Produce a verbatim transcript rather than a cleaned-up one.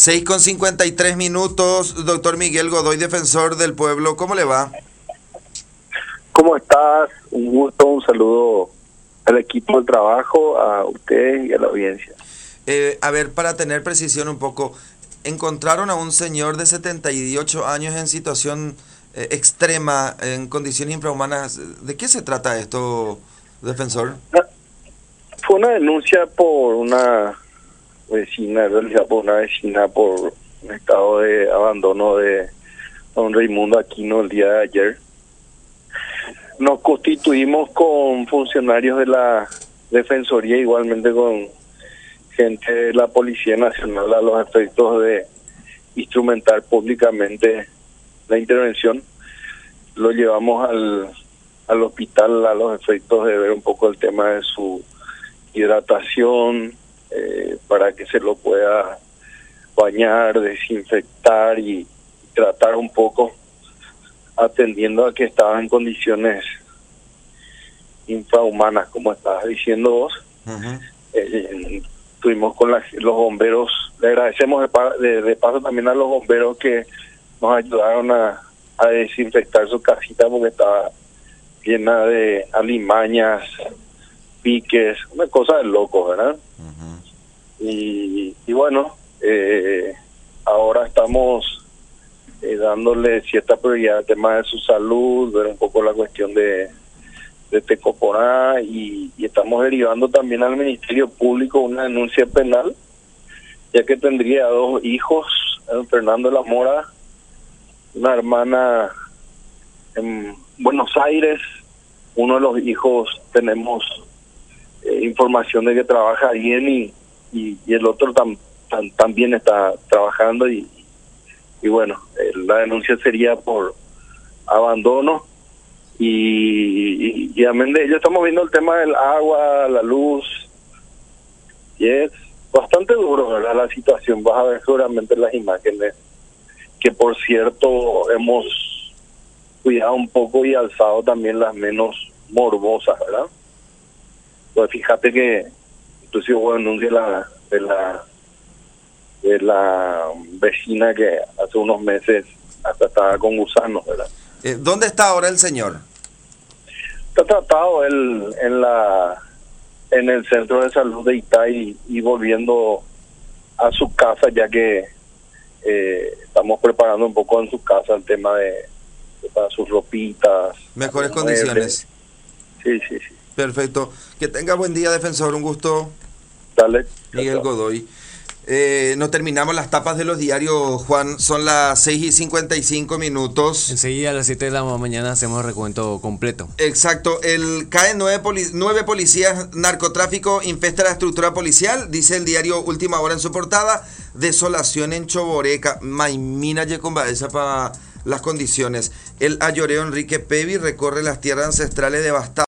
seis con cincuenta y tres minutos, doctor Miguel Godoy, defensor del pueblo, ¿cómo le va? ¿Cómo estás? Un gusto, un saludo al equipo de trabajo, a ustedes y a la audiencia. Eh, a ver, para tener precisión un poco, encontraron a un señor de setenta y ocho años en situación eh, extrema, en condiciones infrahumanas. ¿De qué se trata esto, defensor? Fue una denuncia por una vecina, realizada por una vecina por un estado de abandono de don Raimundo Aquino el día de ayer. Nos constituimos con funcionarios de la Defensoría, igualmente con gente de la Policía Nacional, a los efectos de instrumentar públicamente la intervención. Lo llevamos al, al hospital a los efectos de ver un poco el tema de su hidratación, eh, para que se lo pueda bañar, desinfectar y tratar un poco, atendiendo a que estaba en condiciones infrahumanas, como estabas diciendo vos. Uh-huh. eh, estuvimos con la, los bomberos, le agradecemos de, de, de paso también a los bomberos que nos ayudaron a, a desinfectar su casita porque estaba llena de alimañas, piques, una cosa de loco, ¿verdad? Uh-huh. y, y bueno, eh, ahora estamos eh, dándole cierta prioridad al tema de su salud, ver un poco la cuestión de, de Tecoporá y, y estamos derivando también al Ministerio Público una denuncia penal, ya que tendría dos hijos, Fernando de la Mora, una hermana en Buenos Aires. Uno de los hijos tenemos eh, información de que trabaja bien y, y, y el otro tam, tam, también está trabajando y, y bueno, eh, la denuncia sería por abandono y, y, y amén de ello estamos viendo el tema del agua, la luz, y es bastante duro, ¿verdad? La situación, vas a ver seguramente las imágenes, que por cierto hemos cuidado un poco y alzado también las menos morbosas, ¿verdad? Pues fíjate que inclusive hubo denuncia de la, de la de la vecina que hace unos meses hasta estaba con gusanos, ¿verdad? Eh, ¿Dónde está ahora el señor? Está tratado él en la en el centro de salud de Itay y volviendo a su casa, ya que eh, estamos preparando un poco en su casa el tema de, de para sus ropitas, mejores condiciones. Sí, sí, sí. Perfecto. Que tenga buen día, defensor. Un gusto. Dale. Miguel Godoy. Eh, no terminamos las tapas de los diarios, Juan. Son las seis y cincuenta y cinco minutos. Enseguida a las siete de la mañana hacemos recuento completo. Exacto. El caen nueve, poli- nueve policías, narcotráfico infesta la estructura policial, dice el diario Última Hora en su portada. Desolación en Choboreca. Maimina Yecombaeza para las condiciones. El ayoreo Enrique Pevi recorre las tierras ancestrales devastadas.